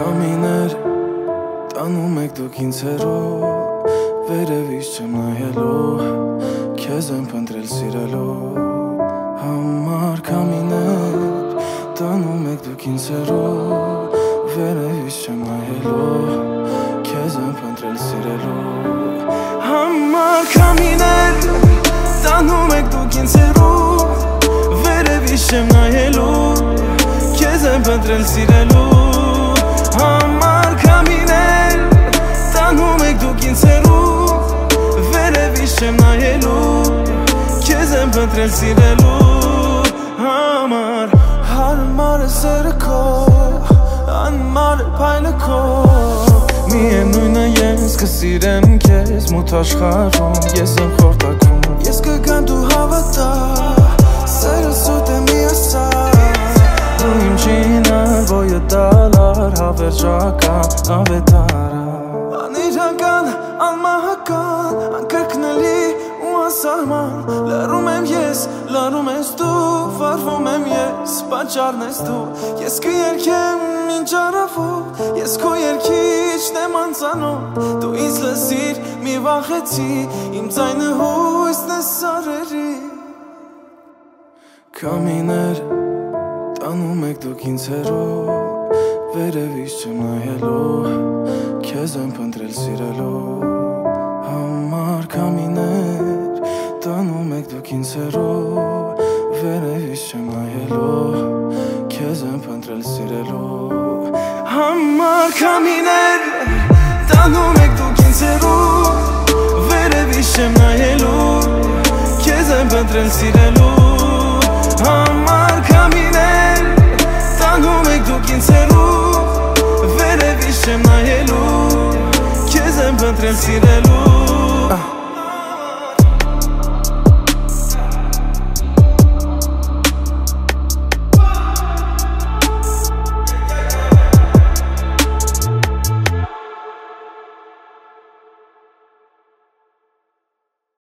Քամիներ տանում եք դուք ինձ հեռու, վերևից չեմ նայելու, քեզ եմ փնտրել սիրելու համար։ Քամիներ տանում եք դուք ինձ հեռու, վերևից չեմ նայելու, քեզ եմ փնտրել սիրելու համար։ Քամիներ տանում եք դուք ինձ հեռու, վերևից չեմ նայելու, քեզ եմ փնտրել սիրելու համար։ Քամիներ տանում եք դուք ինձ հեռու, վերևից չեմ նայելու, քեզ եմ փնտրել սիրելու համար։ Հարմար է սերը քո, անմար է փայլը քո, միևնույն է ես կսիրեմ քեզ մութ աշխարհում, ես եմ խորտակվում, ես կգամ դու հավատա, սերը սուտ է միասար, դու իմ չինար ոյը դալար, հավերժական ավետարա, անիրական, անմահական, անկրկնելի ու անսահման, լռում եմ ես, լռում ես դու, վարվում եմ ես, պատճառն ես դու, ես կերքեմ մինչ առավոտ, ես քո երգիչն եմ անծանոթ, դու ինձ լսիր, մի վախեցի, իմ ձայնը հույսն է սարերի։ Քամիներ տանում եք դուք ինձ հեռու, վերևից չեմ նայելու, քեզ եմ փնտրել սիրելու համար։ Քամիներ տանում եք դուք ինձ հեռու, վերևից չեմ նայելու, քեզ եմ փնտրել սիրելու համար։ Քամիներ տանում եք դուք ինձ հեռու, վերևից չեմ նայելու, քեզ եմ փնտրել սիրելու